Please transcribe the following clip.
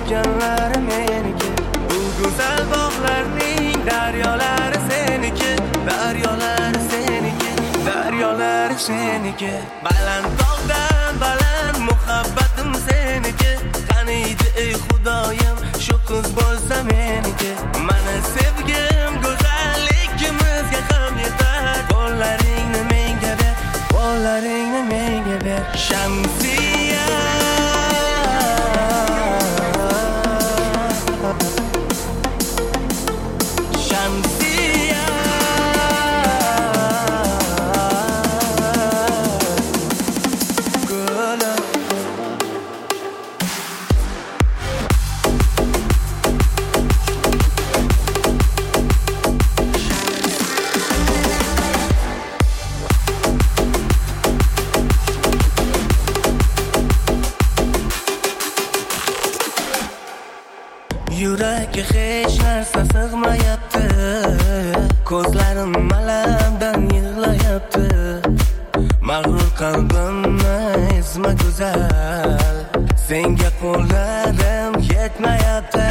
o'tganlari meniki. Bu go'zal bog'larning daryolari seniki, daryolari seniki, daryolari seniki. Baland tog'dan baland muhabbatim seniki. Qaniydi ey Xudoyim, shu qiz bo'lsa meniki. Mana sevgim go'zalligimizga ham yetar. Qo'llaringni menga ber, qo'llaringni menga ber. Shamsiya yurakka hech narsa sig'mayapti. Ko'zlarim malamdan yig'layapti. Mag'rur qalbimni ezma go'zal, senga qo'llarim yetmayapti.